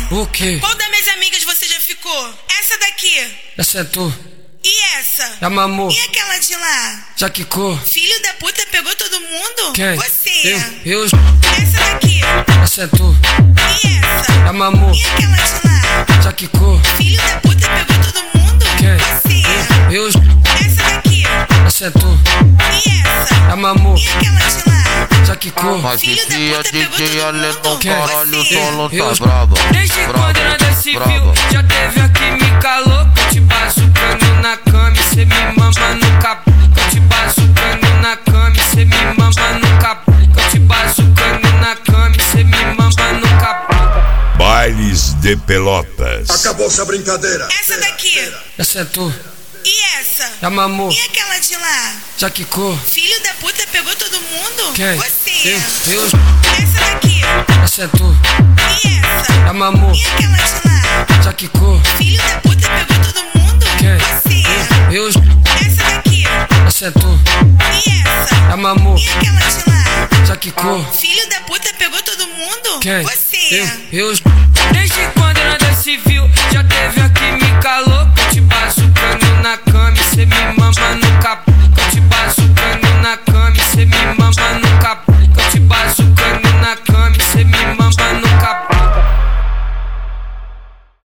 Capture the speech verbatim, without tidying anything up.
O quê? Qual das minhas amigas você já ficou? Essa daqui. Essa é tu. E essa? Já mamou. E aquela de lá? Já quicou. Filho da puta pegou todo mundo? Quem? Você. Eu, eu. Essa daqui. Essa é tu. E essa? Já mamou. E aquela de lá? Já quicou. Filho da puta pegou todo mundo? Quem? Você. Eu, eu. Essa daqui. Essa é tu. E essa? Já mamou. E aquela de lá? Já quicou. Mas Filho da esse é puta pegou D J todo Alê mundo? no caralho, o Você. solo Eu- tá brabo. Desde quando brabo, nada se viu, brabo. já teve a química louca. Eu te bazucando na cama e cê me mama no capu. Eu te bazucando na cama e cê me mama no capu. Eu te bazucando na cama e cê me mama no capu. Bailes de Pelotas. Acabou-se a brincadeira. Essa daqui. Essa é tu. E essa? Já mamou. E aquela de lá? Já quicou. Filho da puta pegou todo mundo? Quem? Você. Eu, eu. Essa daqui. Essa é tu. E essa? Já mamou. E aquela de lá? Já quicou. Filho da puta pegou todo mundo? Quem? Você. Eu, Essa daqui. essa é tu. E essa? Já mamou. E aquela de lá? Já quicou. Filho da puta pegou todo mundo? Quem? Você. Eu, eu. Desde quando nada se viu, já teve a química louca. Eu te bazucando na cama e cê me mama no capu.